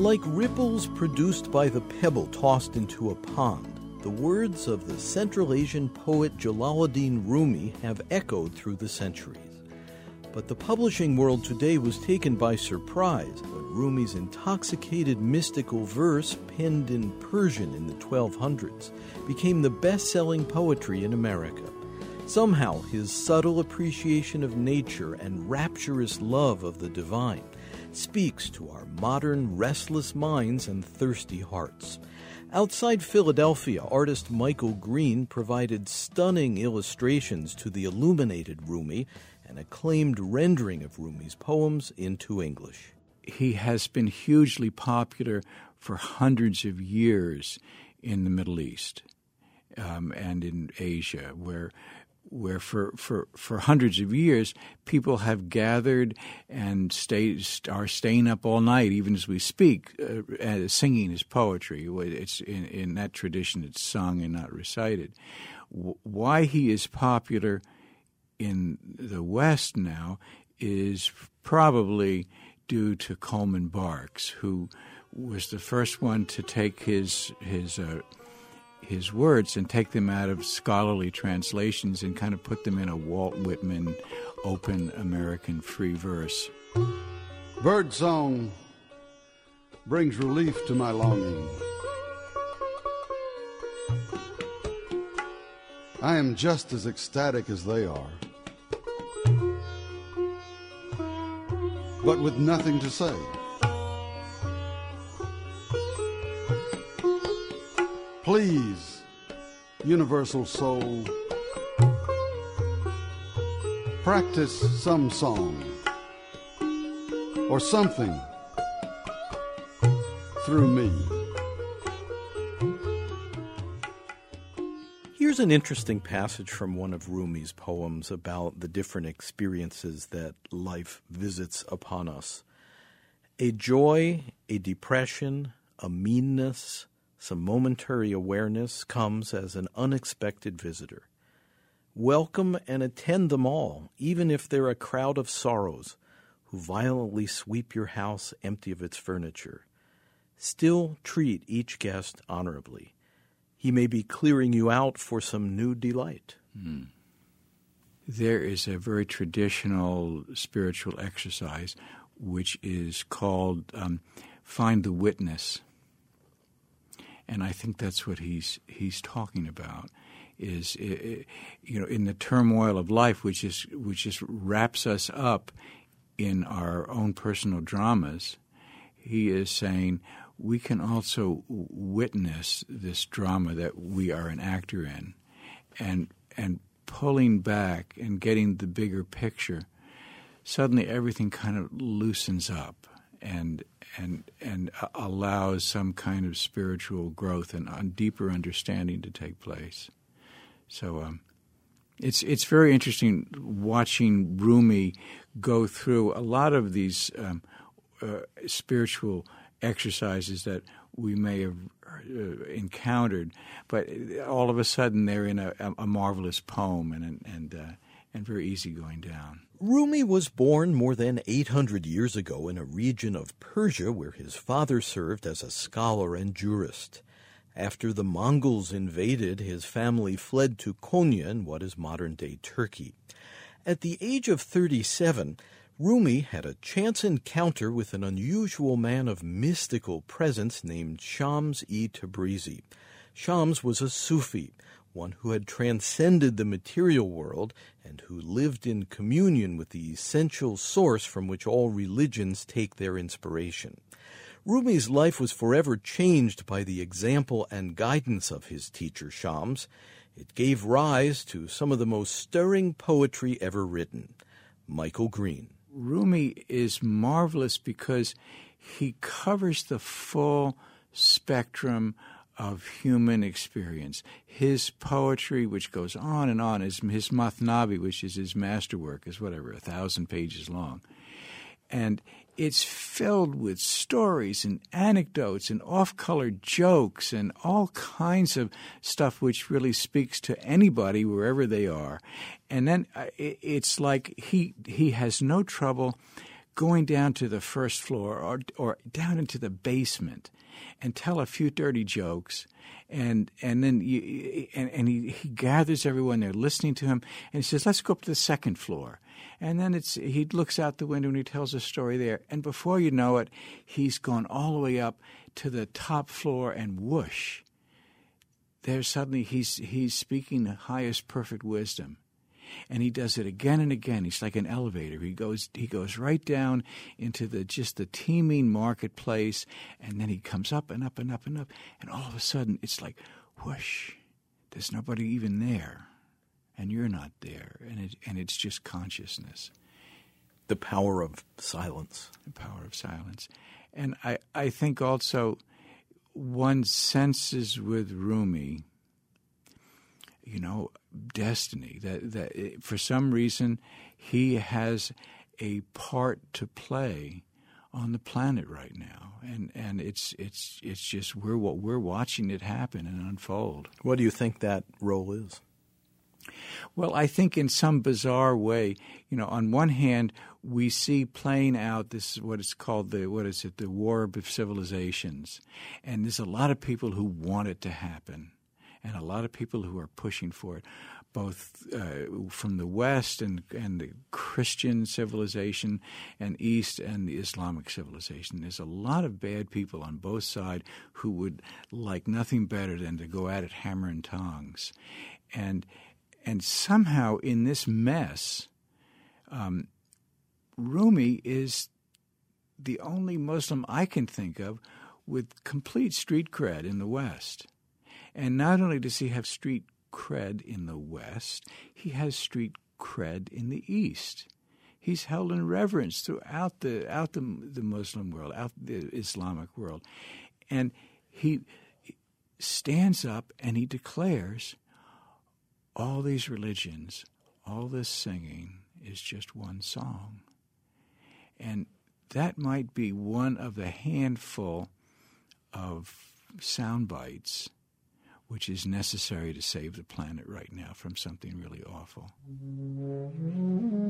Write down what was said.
Like ripples produced by the pebble tossed into a pond, the words of the Central Asian poet Jalaluddin Rumi have echoed through the centuries. But the publishing world today was taken by surprise when Rumi's intoxicated mystical verse, penned in Persian in the 1200s, became the best-selling poetry in America. Somehow, his subtle appreciation of nature and rapturous love of the divine speaks to our modern restless minds and thirsty hearts. Outside Philadelphia, artist Michael Green provided stunning illustrations to the illuminated Rumi, an acclaimed rendering of Rumi's poems into English. He has been hugely popular for hundreds of years in the Middle East and in Asia, where for hundreds of years people have gathered and are staying up all night, even as we speak, singing his poetry. It's in that tradition, it's sung and not recited. Why he is popular in the West now is probably due to Coleman Barks, who was the first one to take his words and take them out of scholarly translations and kind of put them in a Walt Whitman open American free verse. Birdsong brings relief to my longing. I am just as ecstatic as they are, but with nothing to say. Please, universal soul, practice some song or something through me. Here's an interesting passage from one of Rumi's poems about the different experiences that life visits upon us. A joy, a depression, a meanness, some momentary awareness comes as an unexpected visitor. Welcome and attend them all, even if they're a crowd of sorrows who violently sweep your house empty of its furniture. Still treat each guest honorably. He may be clearing you out for some new delight. There is a very traditional spiritual exercise which is called Find the Witness. And I think that's what he's talking about. Is in the turmoil of life, which just wraps us up in our own personal dramas, he is saying we can also witness this drama that we are an actor in, and pulling back and getting the bigger picture. Suddenly, everything kind of loosens up and allows some kind of spiritual growth and deeper understanding to take place. So it's very interesting watching Rumi go through a lot of these spiritual exercises that we may have encountered, but all of a sudden they're in a marvelous poem and very easy going down. Rumi was born more than 800 years ago in a region of Persia where his father served as a scholar and jurist. After the Mongols invaded, his family fled to Konya in what is modern-day Turkey. At the age of 37, Rumi had a chance encounter with an unusual man of mystical presence named Shams-e Tabrizi. Shams was a Sufi, one who had transcended the material world and who lived in communion with the essential source from which all religions take their inspiration. Rumi's life was forever changed by the example and guidance of his teacher Shams. It gave rise to some of the most stirring poetry ever written. Michael Green. Rumi is marvelous because he covers the full spectrum of human experience. His poetry, which goes on, his Mathnavi, which is his masterwork, is 1,000 pages long. And it's filled with stories and anecdotes and off-color jokes and all kinds of stuff which really speaks to anybody wherever they are. And then it's like he has no trouble going down to the first floor or down into the basement and tell a few dirty jokes, and then he gathers everyone there listening to him, and he says, let's go up to the second floor. And then he looks out the window and he tells a story there, and before you know it, he's gone all the way up to the top floor, and whoosh, there suddenly he's speaking the highest perfect wisdom. And he does it again and again. He's like an elevator. He goes right down into the teeming marketplace, and then he comes up and up and up and up, and all of a sudden it's like whoosh, there's nobody even there, and you're not there, and it's just consciousness. The power of silence. The power of silence. And I think also one senses with Rumi, destiny, that for some reason he has a part to play on the planet right now, and it's just we're watching it happen and unfold. What do you think that role is? Well, I think in some bizarre way, on one hand, we see playing out this what is called the war of civilizations, and there's a lot of people who want it to happen, and a lot of people who are pushing for it, both from the West and the Christian civilization, and East and the Islamic civilization. There's a lot of bad people on both sides who would like nothing better than to go at it hammer and tongs, and somehow in this mess, Rumi is the only Muslim I can think of with complete street cred in the West. And not only does he have street cred in the West, he has street cred in the East. He's held in reverence throughout the Muslim world, out the Islamic world. And he stands up and he declares, all these religions, all this singing is just one song. And that might be one of the handful of sound bites which is necessary to save the planet right now from something really awful.